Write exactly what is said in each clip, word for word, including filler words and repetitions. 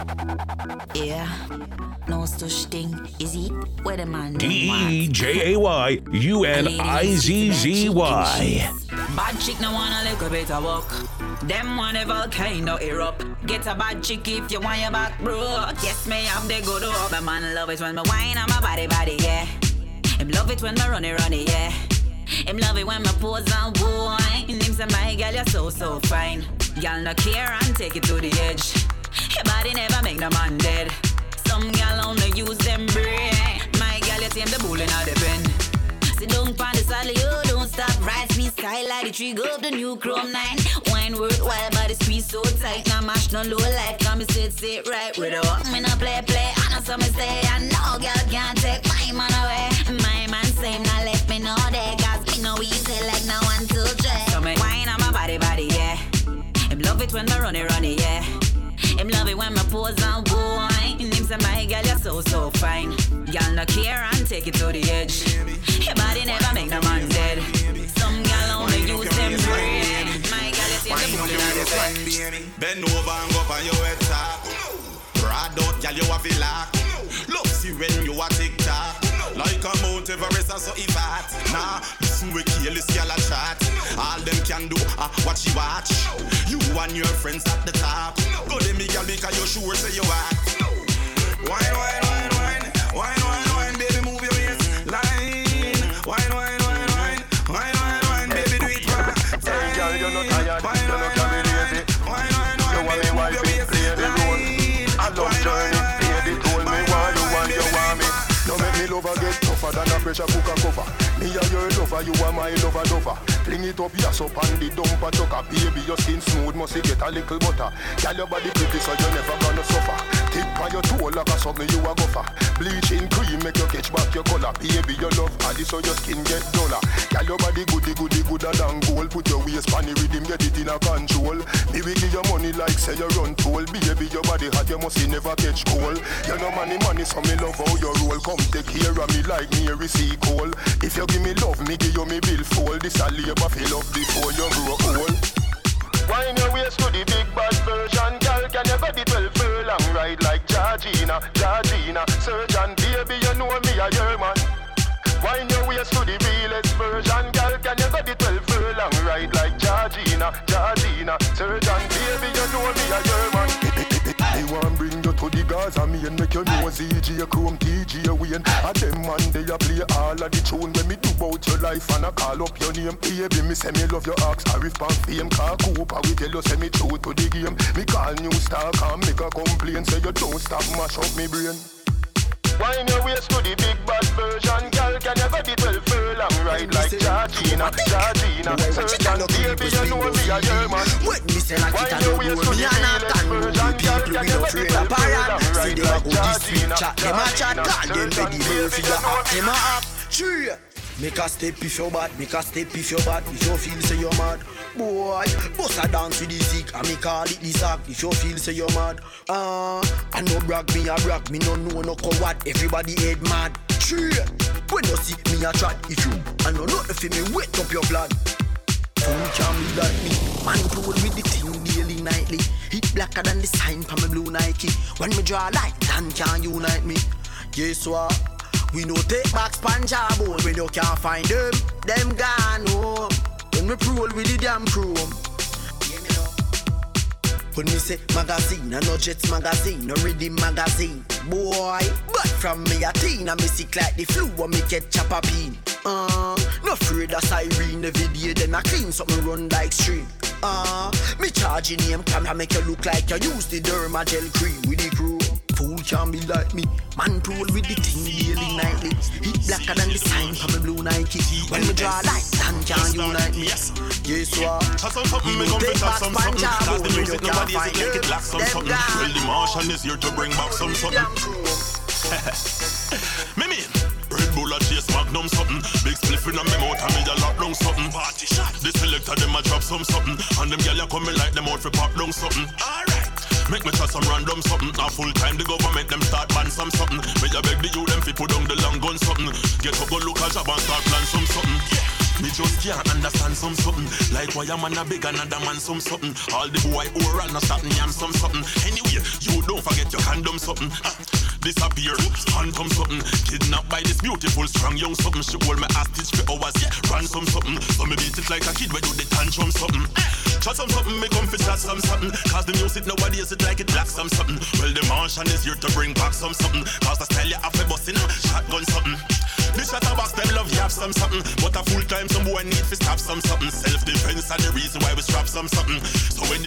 Yeah, no such thing. Is it? Where the man D E J A Y U N I Z Z Y. Bad chick no wanna lick a bit of walk. Them want a volcano erupt. Get a bad chick if you want your back broke. Yes, me have the good up. My man love it when me whine on my body body, yeah. Him love it when me run it run it, yeah. Him love it when me pose and wine. Him say my girl you're so so fine. Y'all no care and take it to the edge. Your body never make no man dead. Some gal only use them brain. My gal you tame the bull in the pen. Sit down pan the saddle, you don't stop. Rise me sky like the tree of the new Chrome nine. Wine worthwhile, body squeeze so tight. Now mash no low life, come me sit sit right. With a walk, me no play play. I know some say I know girl can't take my man away. My man say now let me know that, cause me no easy like no one to try. So me wine on my body body, yeah. Him love it when me run it run it, yeah. Him love it when me pose and wine. Him say my girl you're so so fine. Y'all no care and take it to the edge. Your body never make no man dead. Some gal only use them brain. My gal you take the bullet out of the bend over and go up on your head top. Broad out gal you have a lock. Love see when you a tick tock. Like a Mount Everest or so if hot. Nah, listen we kill this gal a chat. All them can do ah uh, what she watch. You and your friends at the top. Go them me gal because you sure say you act. Wine, wine, wine, wine, wine, wine, wine, baby move your waistline. Wine, wine, wine, wine, wine, wine, wine, baby do it right. Hey girl, you're not tired, wine, you're not wine, lazy. Wine, wine, wine, baby move your waistline. I love journey, baby told me why you want, you want me. Don't make me lover get tougher than a pressure cooker cover. Me a your lover, you are my lover lover. Fling it up, yes up on the dumper chucker. Baby, your skin smooth, must you get a little butter. Girl, your body pretty, so you never gonna suffer. Tip on your toe like a something you a gopher. Bleaching cream make you catch back your color. Baby, your love body, so your skin get duller. Girl, your body goody goody gooder than gold. Put your waist on the rhythm, get it in a control. Me will give you money like say you run toll. Baby, your body hot, you must never catch cold. You know money, money, so me love how you roll. Come take care of me like Mary C. Cole. If you give me love, me give you me bill full. This a labor fill up before you grow old. Wine your waist to the big bad version. Girl, can you get the twelve furlong ride like Georgina, Georgina. Surgeon, baby, you know me a your man. Wine your waist to the realest version. Girl, can you get the twelve furlong ride like Georgina, Georgina. Surgeon, baby, you know me a your man. They want bring you to the Gaza, me and make you know Z G, Chrome, T G, Wayne. And them man, they a play all of the tune. When me do about your life and I call up your name. Baby, me say me love your axe, Arif Pan fame. Car Cooper, we tell you say me true to the game. Me call new star, come make a complaint. Say you don't stop, mash up me brain. Wine your waist to the big bad version. Girl, can you get the twelve furlong ride like Georgina, Georgina. Surgeon, baby, you know me a your man. When me say like it, I don't know me and I can know the people we don't afraid of parent. See them a go this sweet chat, them a chat, call them ready for your act, them a act. True. Make a step if you're bad, make a step if you're bad. If you feel say you're mad, boy, bust a dance with the sick, and me call it the sack. If you feel say you're mad, ah, uh, I no brag, me a brag, me no know no coward. Everybody head mad. True. When you see me a chat, if you I know nothing for me, wet up your blood. Fool can be like me, man roll with the thing daily nightly. Hit blacker than the sign from my blue Nike. When me draw light, then can unite me. Guess what? We no take back Spanja bone. When you can't find them, them gone home. When we roll with the damn chrome. When me say magazine, no Jets magazine, no Rhythm magazine. Boy, but from me a teen, I me sick like the flu when me get chopper peen. Uh, no afraid of siren, the video then I clean something run like stream. Uh, me charging name camera make you look like you use the Derma gel cream with the crew. Fool can be like me, man roll with the thing daily nightly. Hit blacker than the sign from my blue Nike. When me draw light, then can unite me. Guess what? We no take back Spanja bone. When you can't find them, them gone. Well, the Martian is here to bring back some something. Me mean Red Bull a chase Magnum something. Big spliff in a me mouth and me a lock down something. Party shot. The selector them a drop some something. And them gyal a coming like them out for pop down something. Alright. Make me try some random something. A full time the government them start ban some something. Me a beg the youth them fi put down the long gun something. Get up go look a job and start plan some something. Yeah. Me just can't understand some something. Like why a man a beg another man some something. All the boy oral no starting yam some something. Anyway, you don't forget your condom something. Ah, disappear, phantom something. Kidnapped by this beautiful strong young something. She hold me hostage for hours, yeah, ransom something. So me beat it like a kid when do the tantrum something. Chat some something, me come fi chat some something. Cause the music nowadays it like it black some something. Well the Martian is here to bring back some something. Cause the style you have a bustin', shotgun something. This shot a box, them love you have some something. But a full time some boy need to stop some something. Self-defense and the reason why we strap some something. So when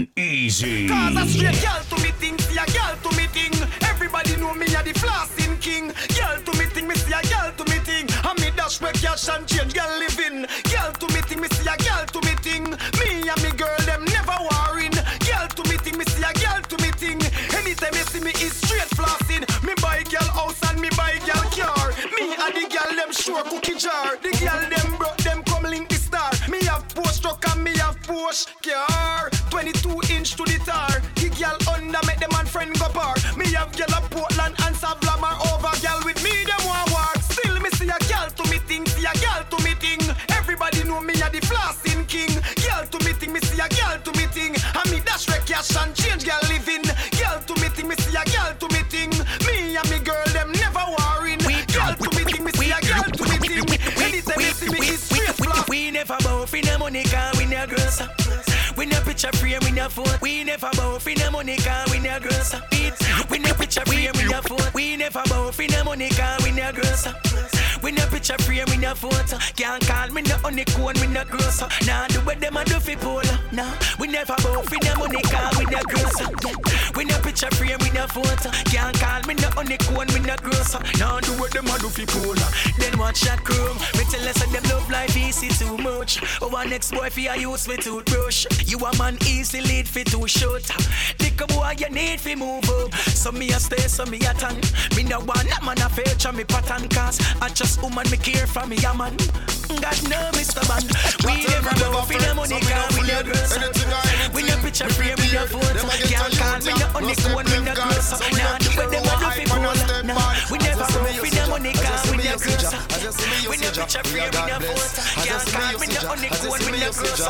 Uneasy. Cause a straight girl to me thing, see a girl to me thing. Everybody know me a the flossing king. Girl to me thing, me see a girl to me thing. And me dash where cash and change, girl living. Girl to me thing, me see a girl to me thing. Me and me girl, them never warring. Girl to me thing, me see a girl to me thing. Anytime you see me is straight flossing. Me buy girl house and me buy girl car. Me and the girl them sure cookie jar. The girl them broke them come link the star. Me have post truck and me have Porsche car. twenty-two inch to the tar. The girl under make them and friend go par. Me have girl a Portland and Savlamar over. Girl with me them want war. Still me see a girl to me thing. See a girl to me thing. Everybody know me a the flossing king. Girl to me thing. Me see a girl to me thing. And me dash wreck cash and change girl living. Girl to me thing. Me see a girl to me thing. Me and me girl them never warring. Girl to me thing. Me see a girl to me thing. Anytime you see me is straight floss. We never bow for the money car, we no girls. We no picture frame, we no phone. We never bow for the money car, we no girls. We no picture frame, we no phone. We never bow for the money car, we no girls. We no picture frame, we no photo. Can't call me no honey cone, we no gross. Nah, do what them a do fi polo. Nah, we never bow for the money car, we no gross. We no picture frame, we no photo. Can't call me no honey cone, we no gross. Nah, do what them a do fi polo. Then watch that chrome. Me tell us that them love life easy too much. Oh, one next boy fi a use fi toothbrush. You a man easy lead fi too short. Lick a boy you need fi move up. So me a stay, so me a tan. Me no want that man a feature me pattern. Cause I just woman me care for me a man. God no Mister Man. We never go for the money car, we no girls. We no picture frame, we no photo. Can't call me no honey cone, we no girls. Nah, do what them a do fi polo. Nah, we never go for the money car, we no girls. We no picture frame, we no photo. Can't call me no honey cone, we no girls.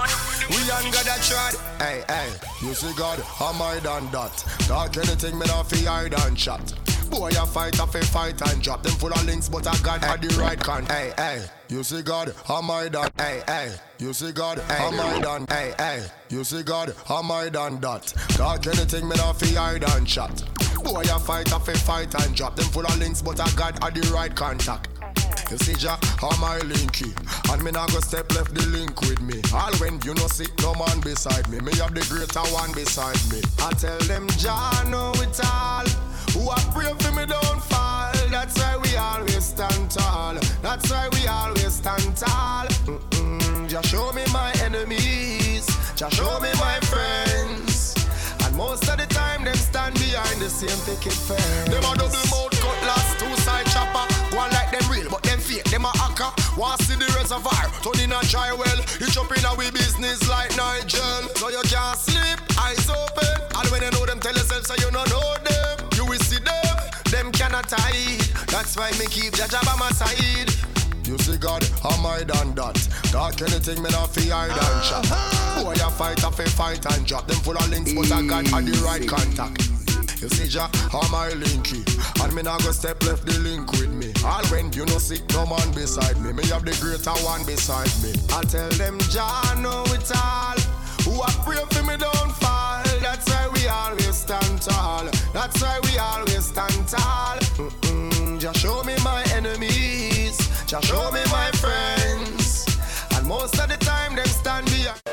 We ain't got that shot. Hey, hey, you see God, am I done that? Talk anything, me not fi hide and chat. Boy, I fight, I fi fight and drop them full of links, but I got at the right con. Hey, hey, you see God, am I done? Hey, hey, you see God, am I done? Hey, hey, you see God, am I done that? Talk anything, me not fi hide and chat. Boy, I fight, I fi fight and drop them full of links, but I got at the right contact. You see Jah, how my linky. And me nah go step left the link with me. All when you no see no man beside me. Me have the greater one beside me. I tell them Jah know it all. Who I pray for me don't fall. That's why we always stand tall. That's why we always stand tall. Mm-mm. Jah show me my enemies. Jah show me my friends. And most of the time them stand behind the same picket fence. Them a double mouth cutlass, two side chopper. One like them real, but them fake, them a hacker. Want see the reservoir, turn in a dry well. You jump in a we business like Nigel. So you can't sleep, eyes open. And when you know them, tell yourself so you don't know them. You will see them, them cannot hide. That's why me keep Jah Jah by my side. You see God, am I done that? Talk anything, me not fi hide and chat. Boy, I fight, I fi fight and drop them full of links, but I got at the right contact. You see Jah, am I linky? And me not go step left the link with me. All when you no see no man beside me. Me have the greater one beside me. I tell them Jah know it all. Who I pray for me don't fall. That's why we always stand tall. That's why we always stand tall. Mm-mm. Jah show me my enemies. Jah show me my friends. And most of the time them stand behind.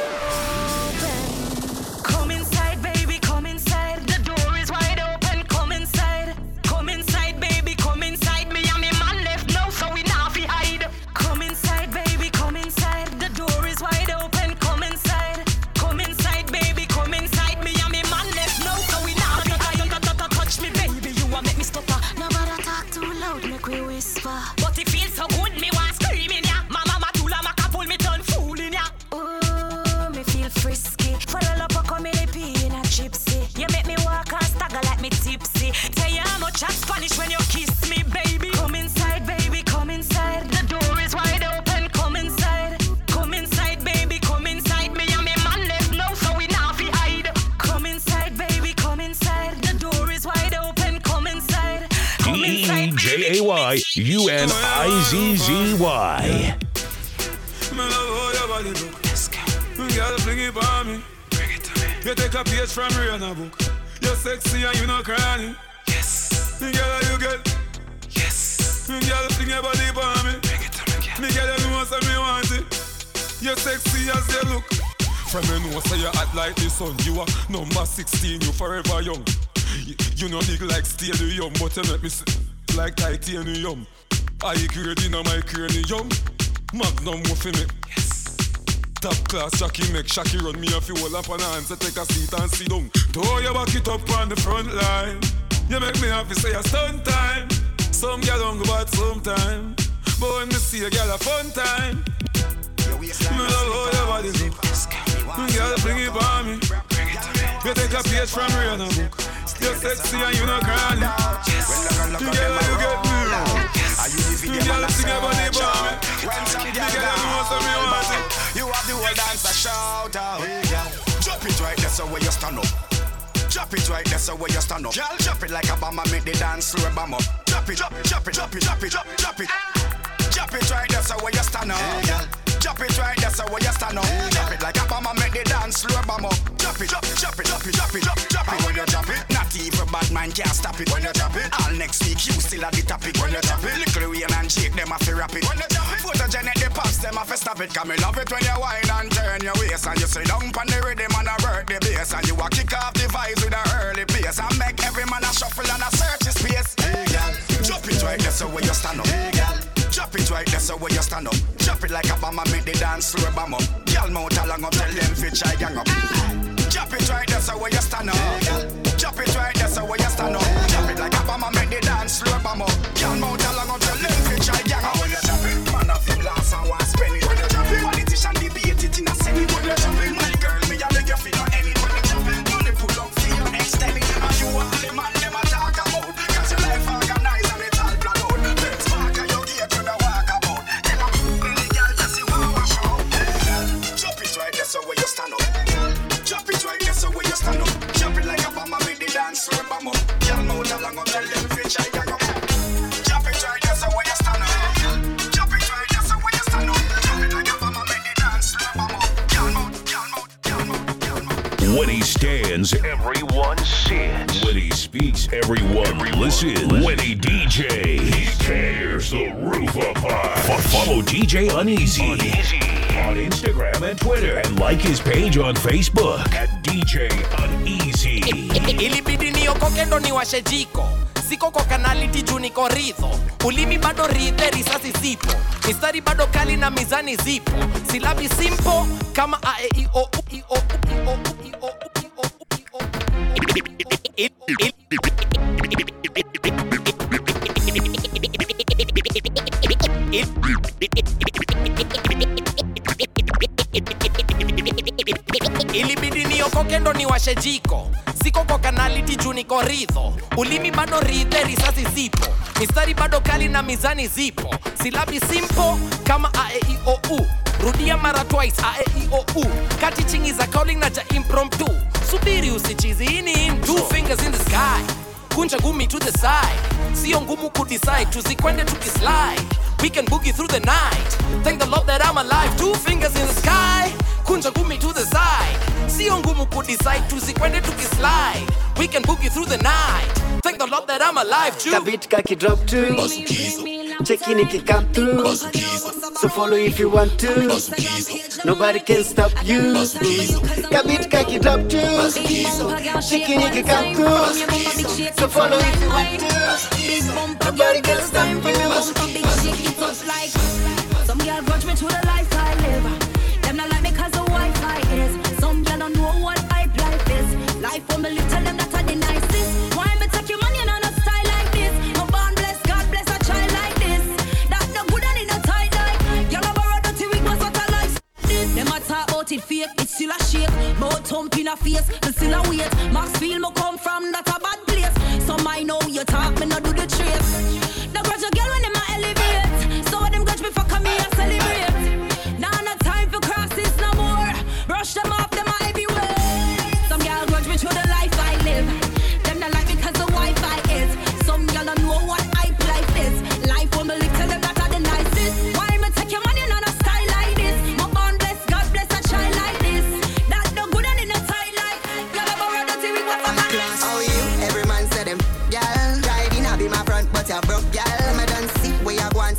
Come inside, baby, come inside. The door is wide open, come inside. Come inside, baby, come inside. Me and me man left now, so we now fi hide. Come inside, baby, come inside. The door is wide open, come inside. Come inside, baby, come inside. Me and me man left now, so we now fi hide. Touch me, baby, you want make me stutter. Nobody talk too loud, make we whisper. But it feels so good, me want. A Y U N I Z Z Y. Girl, fling it for me. Bring it to me. You take a page from Rihanna book. You're sexy and you not crying. Yes. Girl, you get. Yes. Girl, fling your body for me. Bring it to me, girl. Me girl, you know what me want it. You're sexy as you look. From you know say you act like the sun. You are number sixteen, you forever young. You, you know big like stadium, but you make me like titanium. I grade in my cranium. Magnum for me. Yes. Top class Jackie make Shaki run me a few hold up on hands and take a seat and sit down. Throw your back it up on the front line. You make me happy say a stunt time. Some girl don't go bad sometime, but when me see a girl a fun time. Me love how your body look. Girl bring it for me. You take a page from Rihanna book. You're sexy and you not crying. Girl you get me. Girl sing your body for me. Girl you want some me want it. You have the whole dance a shout out. Hey, girl, drop it right there so where you stand up. Drop it right there so where you stand up. Girl, drop it like a bomber, make the dance floor bam up. Drop it, drop it, drop it, drop it, drop it, drop, drop it. Drop it right there so where you stand up. Hey, girl, drop it right there so where you stand up. Hey, drop it like a bomber, make the dance floor bam up. Drop it, drop it, drop it, drop it, drop it, drop it, drop it. And when you drop it, not even bad man can't stop it. When you drop it, all next week you still at the topic. When you drop it, little Wayne and Jake them have to rap it. When you drop it, photogenic the pops them have to stop it. Cause me love it when you whine and turn your waist and you sit down on the rhythm and a work the bass and you a kick off the vibes with a early pace and make every man a shuffle and a search his space. Hey girl, drop it right there so where you stand up. Hey girl, drop it right there so where you stand up. Drop it like a bomber, make the dance floor bam up. Girl mouth along up, tell them fit try gang up. Drop it right there so where you stand up. Drop it right there so where you stand up. Drop it like a bomber, make the dance floor bam up. Girl mouth along up, tell them fit try gang up. When you drop it, man of them last and one spend it. When you drop it, politician debate it in a senate. When you drop it, my girl, me a beg you fi no any. When you drop it, money pull up for you extend it. And you all the man them a talk about. Cause your life organized and it all plan out. Let's walk and you get to the walk about. Tell them, any girl just see what wash out. Drop it right there so where you stand up. Drop it right there so where you stand up. Drop it like a bomber, make the dance floor bam up. Girl mouth along up, tell them fish I gang up. Drop it right there so where you stand up. Drop it right there so where you stand up. Drop it like a bomber, make the dance floor bam up. Girl mouth, girl mouth, girl mouth, girl mouth. When he stands, everyone sits. When he speaks, everyone, everyone listens. listens. When he D J, he tears the roof apart. Follow D J Uneasy. Uneasy on Instagram and Twitter, and like his page on Facebook at D J Uneasy. Ilibidi niokoke ndo niwashe jiko. Siko kwa kanaliti juu niko ridho. Ulimi bado ridhe, risasi zipo. Mistari bado kali na mizani zipo. Silabi simple kama a e i o u i o u i o u i o u i o u i o u. Ilibidi niokoke ndo niwashe jiko. Siko kwa kanaliti juu niko ridho. Ulimi bado ridhe, risasi zipo. Mistari bado kali na mizani zipo. Silabi simple kama a e i o u. Rudia mara twice a e i o u. Kati chingi za calling na ja impromptu. Subiri usichizi ini in. Two fingers in the sky. Kunja gumi to the side. Sio ngumu kudecide. Tuzikwende tukislide. We can boogie through the night. Thank the Lord that I'm alive. Two fingers in the sky. Kunja gumi to the side. Sio ngumu kudecide. Tuzikwende tukislide. We can boogie through the night. Thank the Lord that I'm alive. Kabit kaki drop to. Check in if you come through. So follow if you want to. Nobody can stop you. Kabit kaki drop to. Check in if you come through. So follow if you want to. Nobody can stop you. Some girl grudge me to the life I live. Them not like me cause the Wi-Fi is. Some girl don't know what hype life is. Life on me live, tell them that I the nicest. Why me take your money and on a style like this? No born bless, God bless a child like this. That no good and in a tight like. Y'all borrow dirty wig, what's what I like this? Them a talk about it fake, it's still a shake. Bout thump in a face, me still a wait. Maxfield me come from, that a bad place. Some I know you talk, me no do the trace. No grudge a girl when them a elevate. So them grudge me for come here and celebrate. Now nah, no time for crosses no more. Brush them off, them a heavyweight. Some girl grudge me to the life I live. Them not like me cause the Wi-Fi is. Some girl don't know what hype life is.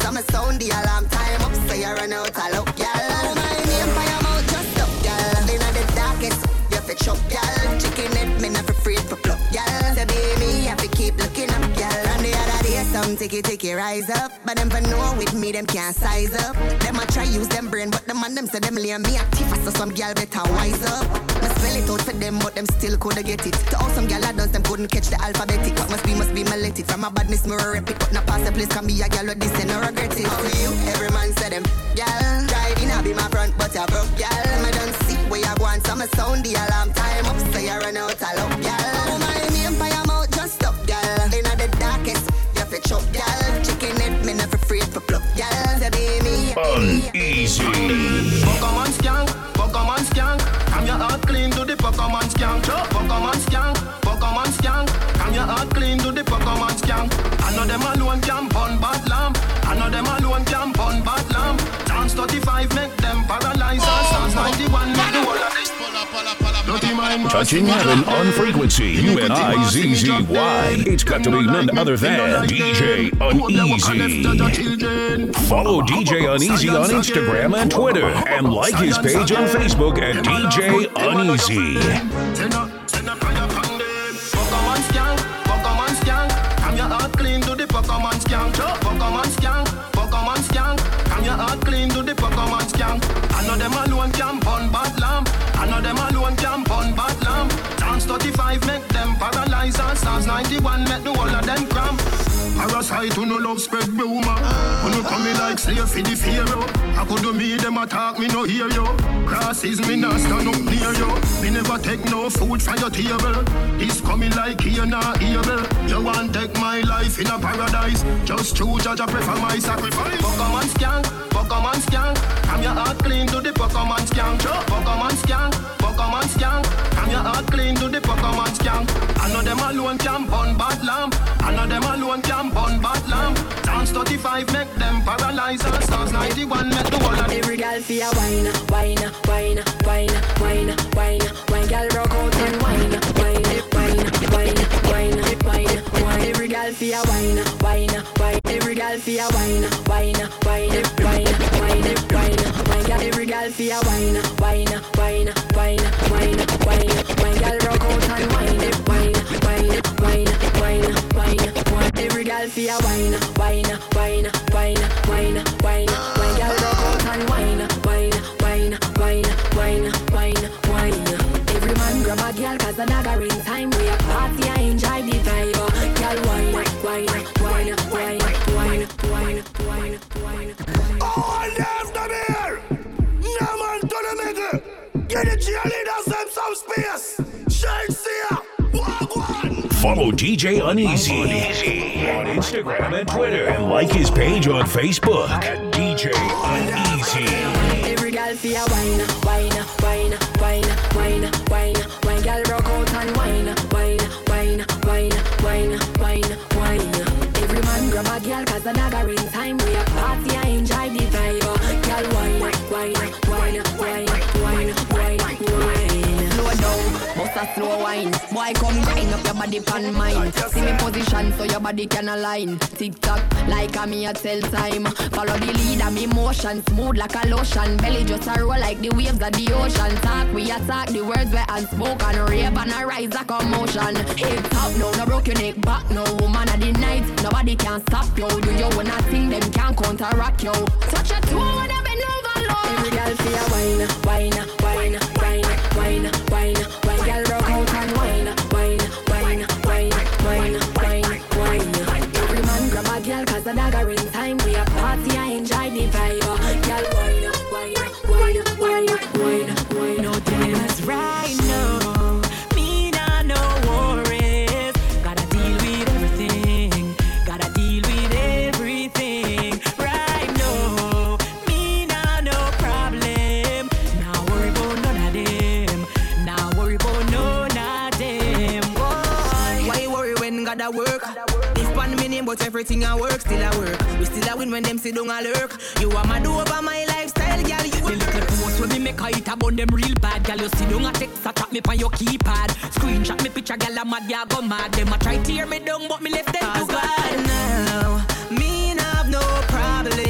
so me sound the alarm time up, so you run out a look, girl. Oh my name for your mouth, just up, girl. Inna the darkest, you fi chop, girl. Chicken head, me not afraid for pluck, girl. So be me, I fi keep looking up, girl. And the other day, some ticky ticky rise up, but them for know with me, them can't size up. Them a try use them brain, but them and them say them lay me active, so some girl better wise up. Me spell it out for them, but them still coulda get it. To all some girl I dance, them couldn't catch the alphabetic. What must be, must be, me let it. From a badness, me rep it, but not pass the place. Can be a girl with this and no regret it. How you? Every man say them, girl. Riding, I be my front, but you broke, girl. Me don't see where you go and so me sound the alarm time up, so you run out a look, girl. Oh my name for your mouth, just up, girl. Inna the darkest, you fi chop, girl. Chicken head, me never afraid for pluck, girl. So be me, Uneasy. Pokemon skank, Pokemon skank. Come your heart clean to the Pokemon skank. Pokemon skank, Pokemon skank. Come your heart clean to the Pokemon skank. I know them alone can burn bad lamp. I know them alone can burn bad lamp. Chance thirty-five make them paralyze. Chance ninety-one make the whole of this. Touching heaven on frequency, U N I Z Z Y. It's got to be none other than D J Uneasy. Follow D J Uneasy on Instagram and Twitter, and like his page on Facebook at D J Uneasy. Pokemon skank, Pokemon skank. Come your heart clean to the Pokemon skank. Pokemon skank, Pokemon skank. Come your heart clean to the Pokemon skank. I know them alone can burn bad lamp. I know them alone can burn bad lamp. Chance thirty-five make them paralyze. Stars ninety-one make the whole of them cramp. Parasite who no love spread rumor. Who no come me like slave for the pharaoh. I could do me them attack me no hear you. Crosses me not stand up near you. Me never take no food from your table. This coming like here now evil. You want take my life in a paradise. Just true judge I prefer my sacrifice. Pokemon skank, Pokemon skank. Come your heart clean to the Pokemon skank. Pokemon skank, Pokemon skank. Come your heart clean to the Pokemon skank. I know them alone can burn bad lamp. I know them alone can burn bad lamp. Chance thirty-five make them paralyze. Stars ninety-one make the whole of every girl fi a wine, wine, wine, wine, wine, wine, wine. Girl rock out and wine, wine, wine, wine, wine, wine, wine. Every girl fi a wine, wine, wine. Every girl fi a wine, wine, wine, wine, wine, wine, wine. Girl, every girl fi a wine, wine, wine, wine, wine, wine, wine. Girl rock out and wine, wine, wine, wine, wine, wine, wine. Every girl fi a wine, wine, wine, wine, wine, wine, wine. Girl rock out and wine, wine, wine, wine, wine, wine, wine. Every man grab a girl 'cause the dagger in time. We a party, I enjoy the vibe. Girl wine, wine, wine, wine, wine, wine, wine, wine. Oh, left them here! No man to the middle! Get the cheerleaders them some space! Chelsea! Walk one! Follow D J Uneasy on Instagram and Twitter, and like his page on Facebook at D J Uneasy. Every girl fi a wine, wine, wine, wine, wine, wine, wine. Girl rock out and wine, wine, wine, wine, wine, wine, wine. Every man grab a girl 'cause the dagger in time. We a party, I enjoy the vibe. Girl wine, wine, wine, wine, wine, wine, wine. Slow down, bust a slow wine. Boy come grind up your body pan mine. See me position so your body can align. Tick tock like a me a tell time. Follow the lead of me motion, smooth like a lotion. Belly just a roll like the waves of the ocean. Talk we attack the words we unspoken. Rave and a rise a commotion. Hip top no, no broke your neck back no. Woman of the night, nobody can stop you. Do you wanna sing them can't counteract you. Touch a toe when I bend over low. Every girl fi a wine, wine, wine, wine, wine, wine, wine. Girl rock out and wine, wine, wine, wine, wine, wine, wine. Every man grab a girl 'cause the dagger in time. We a party, I enjoy the vibe. Girl wine, wine, wine, wine, wine, wine. No dance right now. Me nah no worries. Gotta deal with everything. Gotta deal with everything right now. Me nah no problem. Now worry about none of them. Now worry about none of them. Boy, why you worry when gotta work? This one minute, but everything I work still I work. We still a win when them sit down a lurk. You are mad over my lifestyle, girl. You a little post when me make a hit about them real bad, girl. You sit down a text a tap me on your keypad. Screenshot me picture, girl. I'm mad, ya go mad. Them a try tear me down, but me left them too bad. Now me nah have no problem.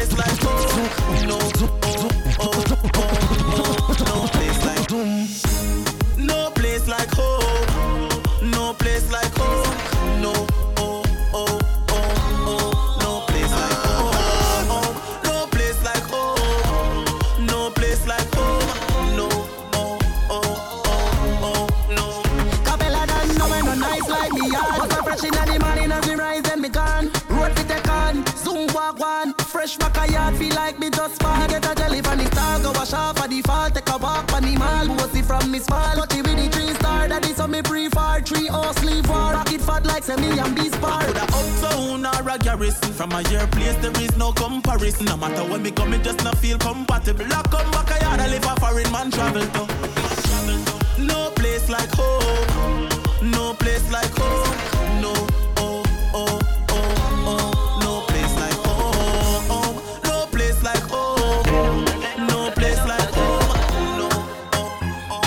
place like home. No, oh, oh, oh, oh. No place like home. No place like home. No place like home. No, oh, oh, oh, oh. No place like home. No place like home. No place like home. No, oh, oh, oh, oh, no. Capella done no man no nice like me yard. Was a fresh in the morning as we rise and me gone. Road fi take on, zoom walk one. Fresh back a yard feel like me just fall. Get a jelly from the star, go wash off of the fall. Take a walk on the mall, bossy from me small. Got it with the three star, that is on me pre-far. Three oh sleeve war, rocket fat like semi and beast bar. Coulda uptown or a garrison. From a year place there is no comparison. No matter when me come, me just not feel compatible. I come back a yard, I live a foreign man travel to. No place like home. No place like home. No, oh, oh, oh, oh. No place like home. No place like home. No place like home. No, oh,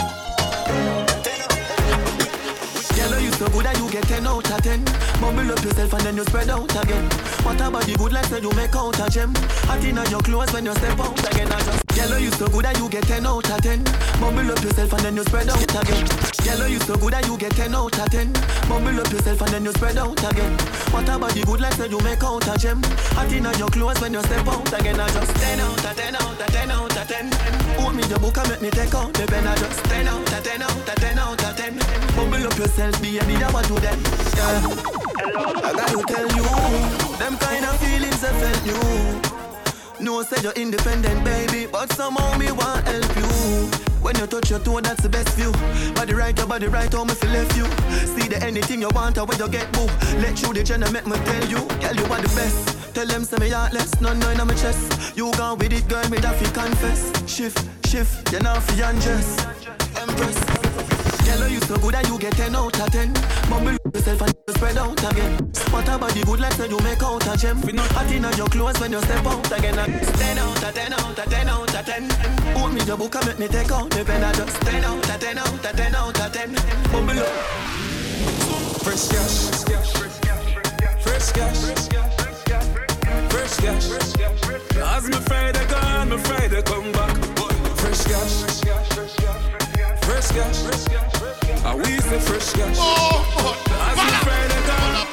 oh. Girl, you so good that you get ten out of ten. Mumble up yourself and then you spread out again. What about the good life that you make out a gem? Hot in your clothes when you step out again. I just Girl, you so good that you get ten out of ten. Mumble up yourself and then you spread out again. Girl, you so good that you get ten out of ten. Mumble up yourself and then you spread out again. What about the good life that you make out a gem? Hot in your clothes when you step out again. I just ten out of ten out of ten out of ten. Hold me the book and make me take out the pen. I just ten out of ten out of ten out of ten. Mumble up yourself, baby, I want to them. Yeah. I gotta tell you, them kind of feelings I felt you. No say you're independent, baby, but somehow me want help you. When you touch your toe, that's the best view. Body right, your body right, how me feel left you. See the anything you want, or when you get boo. Let you the gender make me tell you, girl you are the best. Tell them say me heartless, none none on my chest. You gone with it, girl, me that fi confess. Shift, shift, you now fi undress. Empress. Girl, you so good that you get ten out of ten. Mumble yourself and you spread out again. What about the good life that you make out a gem? Hot in your clothes when you step out again. ten out of ten out of ten out of ten. Hold me your book and make me take out the pen. I just ten out of ten out of ten out of ten. Mumble up. Fresh cash, fresh cash, fresh cash. As my Friday gone, my Friday come back. Fresh cash, fresh cash. I we say fresh cash. As my Friday gone.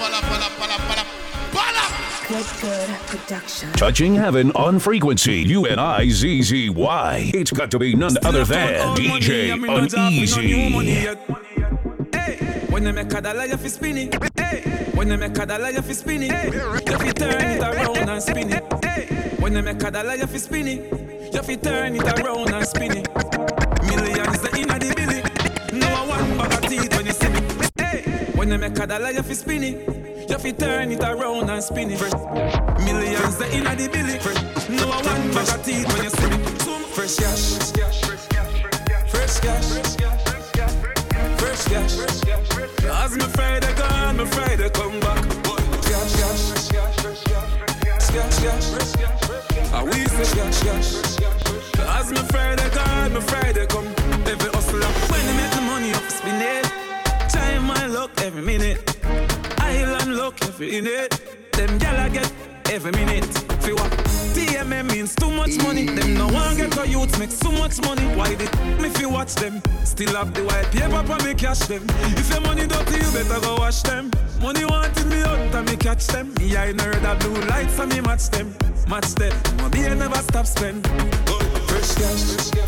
Good, good production. Touching heaven on frequency, U N I Z Z Y. It's got to be none other than D J Uneasy. When they make a dollar, you fi spin it. Hey. When they make a dollar, you fi spin it. Hey. You fi turn it around and spin it. Hey. When they make a dollar, you fi spin it. You fi turn it around and spin it. Millions the inna the billy. No one bag of teeth when you see me. Hey. When they make a dollar, you fi spin it. You fi turn it around and spin it. Millions the inna the billy. No one bag of teeth when you see me. Fresh cash, fresh cash, fresh cash. As my Friday gone, my Friday come back. Cash, cash, cash, cash. I we say cash, cash. As my Friday gone, my Friday come. Every hustler, when they make the money up, spin it. Time my luck every minute. Island luck every minute. Them gyal I get every minute. Feel what? T M M means too much money. Them no one get a youth make so much money. Why did me if you watch them? Still have the white paper for me cash them. If your money dirty, you better go wash them. Money wanted me out and me catch them. Me I know the blue lights and me match them. Match them. My beer never stop spend. Fresh cash,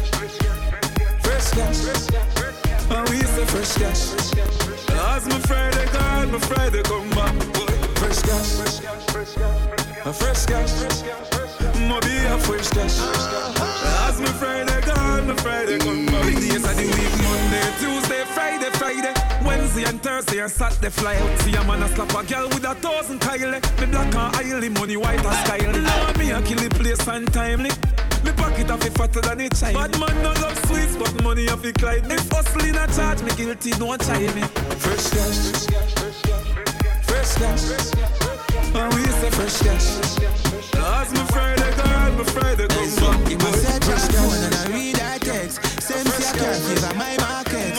fresh cash. And we say fresh cash. As my Friday gone, my Friday come back. Fresh cash, a fresh cash. My beer fresh cash. As my Friday gone, my Friday come back. Big days of the week, Monday, Tuesday, Friday, Friday, Wednesday and Thursday and Saturday fly out. See a man a slap a girl with a thousand Kyle. Me black and oily, money white and style. Now me a kill the place untimely. Me pocket off it fatter than a child. Bad man no love sweets, but money off it Clyde. If hustling a charge, me guilty, don't try me. Fresh cash, fresh cash. And we say fresh cash. As my Friday gone, my Friday come back. You must say fresh cash and I read that text. Send me a cash, give her my market.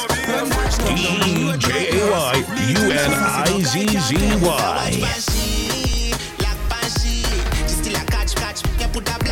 D J A Y U N I Z Z Y. Like Banshee, just still a catch, catch. You put a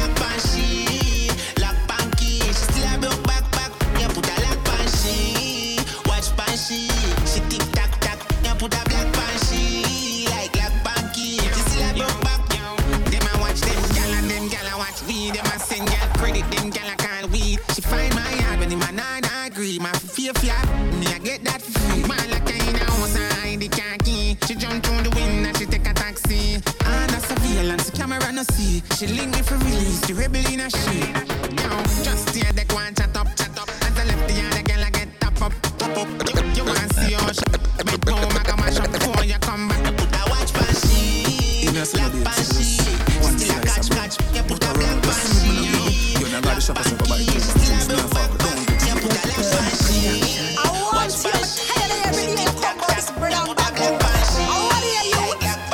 weed. Them a send girl credit, them girl I can't weed. She find my yard when him and I agree. My fear flat, me I get that free. Man like I in a house and hide the car key. She jump through the window and she take a taxi. And a surveillance, the camera no see. She link me for release, the rebel in a sheet. Now, just here they go and chat up, chat up. As I left the yard, the girl I get top up, top up. You want see how she make home, I come and shop before you come back. I watch for she, black for she. Still a catch, catch, you put a black for she. You never got the shop for somebody. You still a black for she. You put a black for she. I want you, hey, every day you come back, spread out back for she. I want you, hey,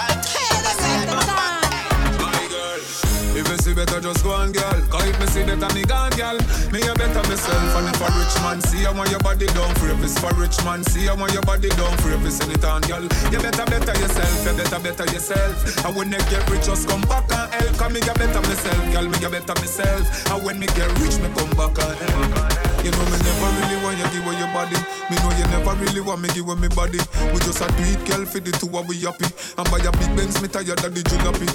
that's at the time. My girl, if you see better, just go on, girl. Cause if me see better, me gone, girl. Me a better myself, and if a rich man see I want your body down for if it's for rich man see I want your body down for if it's in it on, girl. You better better yourself, you better better yourself. And when you get rich, just come back and help. Cause me get better myself, girl, me get better myself. And when me get rich, me come back and help. You know me never really want you give away your body. Me know you never really want me give away me body. We just a do it, girl, for the two of we happy. And buy a big Benz, me tired of the jalopy.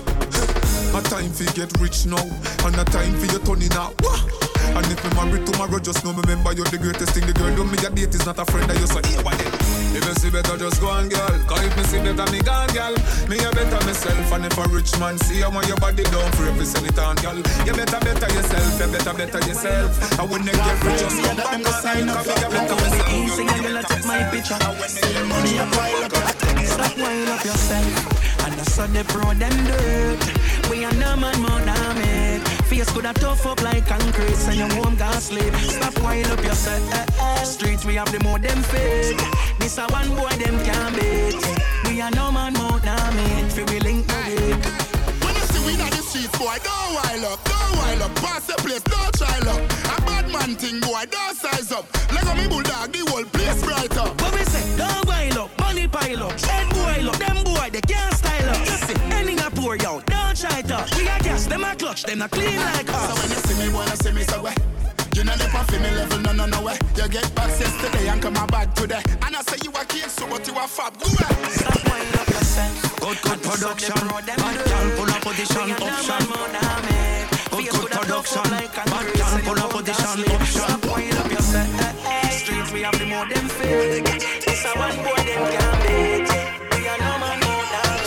A time for get rich now, and a time for you turning out. And if me married tomorrow, just know me remember you're the greatest thing. The girl do me a date is not a friend of yours, so here what it. If you see better, just go on, girl. Cause if me see better, me gone, girl. Me a better myself, and if a rich man see I want your body down for if it's in it on, girl. You better better yourself, you better better yourself. And when you get rich, just come back and sign up. You better myself. Easy, I'm gonna take my picture. See money up, pile up. Stop wind up yourself. And I saw the pro them dirt. We are no man more than it. Face could have tough up like concrete. So your home got sleep. Stop wind up yourself. Streets we have the more them fake. This a one boy them can't beat. We are no man more than it. Feel we link no it. When you see we in the streets, boy, don't wild up, don't wild up. Pass the place, don't try luck. A bad man thing, boy, don't size up. Like a me bulldog, the whole place bright up. What we say? Don't wild up, money pile up. Head boil up, them boy, they can't style up. You see, anything I pour out, don't try it up. We are gas, them a clutch, them a clean like us. So when you see me, boy, you see me so way. You know the for me level, no, no, no way. You get back yesterday and come back today. And I say you a king, so but you a fab. Go away. Stop wind up yourself. Good, good production. Bad girl, pull up position, option. Good, good production. Bad girl, pull up position, option. Stop wind up yourself. Streets we have the more them fake. This a one boy them can't beat. We are no man more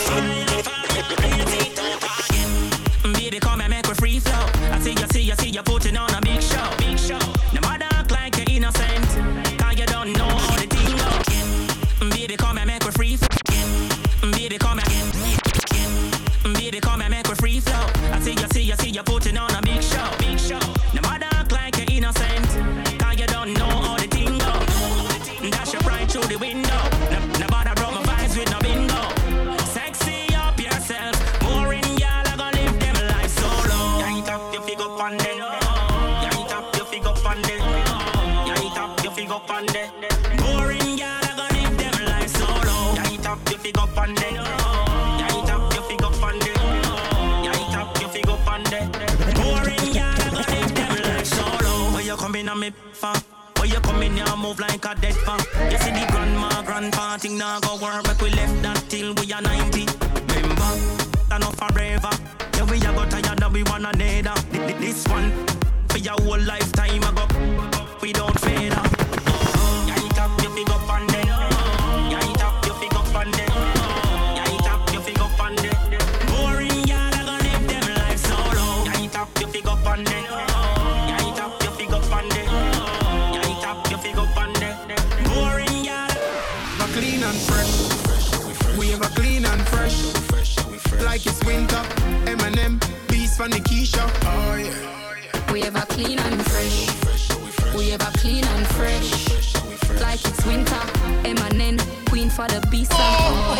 than baby, come and make a free flow. I see you, see you, see you putting on a big show. Big show. No matter act like you're innocent, cause you don't know how the thing go. Baby, come and make a free flow. Baby, come and baby, come and make a free flow. I see you, see you, see you putting on a big show. Big show. No matter act like you're innocent, cause you don't know how the thing go. Dash your pride through the window. No, no bother broke my vibes with no bingo. Sexy up yourself. Boring y'all are gonna live them life solo. Yeah, it up your fig up on them. Yeah, it up your fig up on them. Yeah, it up your fig up on them. Boring y'all are gonna live them life solo. Yeah, it up your fig up on them. Yeah, it up your fig up on them. Yeah, it up your fig up on them. Boring y'all are gonna live them life solo. Where you coming on me fam? Where you coming here move like a dead fam? You see the grandma, grandpa thing now go work. Make we left that till we are ninety. Remember, enough forever. Yeah, we a got tired and we wanna need her. This one, for your whole lifetime ago, we don't fade her. Yeah, it up, you fig up on them. Yeah, it up, you fig up on them. Yeah, it up, you fig up on them. Boring y'all are gonna live them life solo. Yeah, it up, you fig up on them. Yeah, it up, you fig up on them. Yeah, it up, you fig up on them. Boring y'all. We're clean and fresh. We have a clean and fresh. Like it's winter. Eminem, beast from the Keisha. Oh yeah. We have a clean and fresh. We have a clean and fresh. Like it's winter. Eminem, queen for the beast. Oh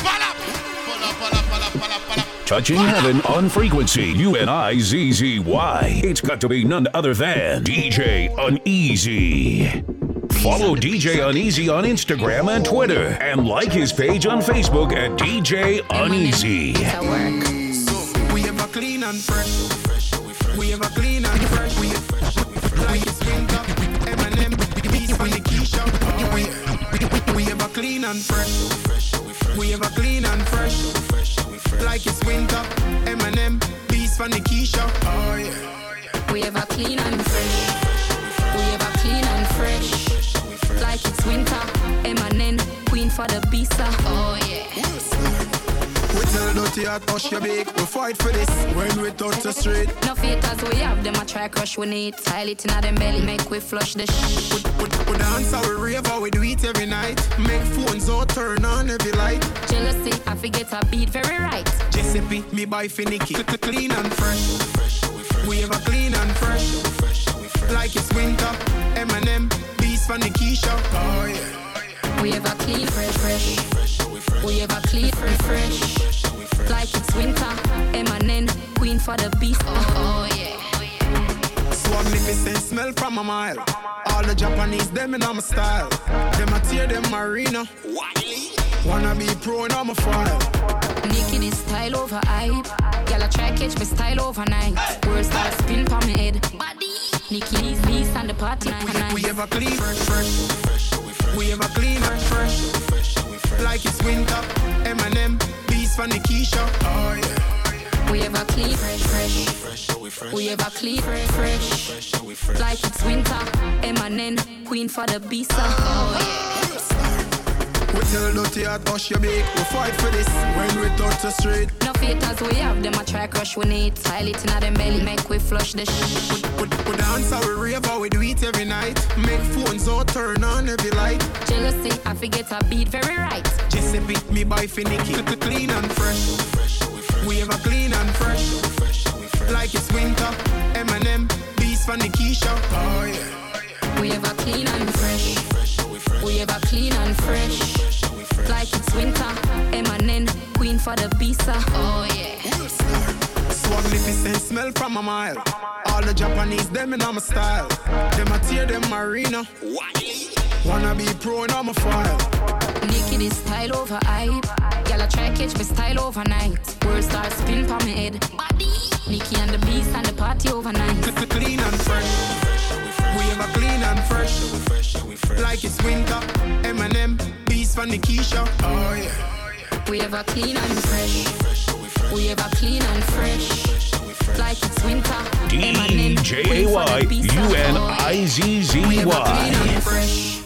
yeah. Touching heaven on frequency, U N I Z Z Y. It's got to be none other than D J Uneasy. Follow D J Uneasy on Instagram and Twitter, and like his page on Facebook at D J Uneasy. We have a clean and fresh. We have a clean and fresh. We like it's winter. Eminem, beast from the Keisha. We have a clean and fresh. We have a clean and fresh. Like it's winter. Eminem, beast from the Keisha. Oh yeah. We ever clean and fresh. We ever clean and fresh. Like it's winter. Eminem, queen for the bisa. Oh yeah. We tell dirty heart hush your big. We fight for this when we touch the street. No haters we have them a try crush we need. Tile it in them belly, make we flush the shit. We, we, we dance how we rave how we do it every night. Make phones all turn on every light. Jealousy, I forget a beat very right. Giuseppe, me buy finicky. Clean and fresh. We ever clean and fresh. Like it's winter. Eminem, beast from the Keisha. Oh yeah. We ever clean fresh, fresh. We ever clean fresh, fresh. Like it's winter. Eminem, queen for the beast. Oh yeah. Magnificent smell from a mile. All the Japanese, them in my style. Them a tear them marina. Wanna be pro in my file. Nikki this style over hype. Y'all try catch me style overnight. Words start spin pa me head. Nikki these beast and the party night. We ever clean fresh, fresh. We ever clean and fresh. Like it's winter. Eminem, beast from the Keisha. Oh yeah. We ever clean fresh, fresh. We ever clean fresh, fresh. Like it's winter. Eminem, queen for the bisa. Oh yeah. We tell dirty heart hush your big. We fight for this when we touch the street. No haters we have them a try crush we need. Tile it in them belly, make we flush the shit. We, we, we dance how we rave how we do it every night. Make phones all turn on every light. Jealousy, I forget a beat very right. Giuseppe, me buy finicky. Clean and fresh. We ever clean and fresh. Like it's winter. Eminem, beast from the Keisha. Oh yeah. We ever clean and fresh. We ever clean and fresh. Like it's winter. Eminem, queen for the bisa. Oh yeah. Magnificent smell from a mile. All the Japanese, them in my style. Them a tear them marina. Wanna be pro in my file. Nikki this style over hype. Y'all try catch me style overnight. Words start spin pa me head. Nikki and the beast and the party overnight. Clean and fresh. We ever clean and fresh. Like it's winter. Eminem, beast from the Keisha. Oh yeah. We ever clean and fresh. We ever clean and fresh. Like it's winter. D J A Y U N I Z Z Y. We ever clean and fresh.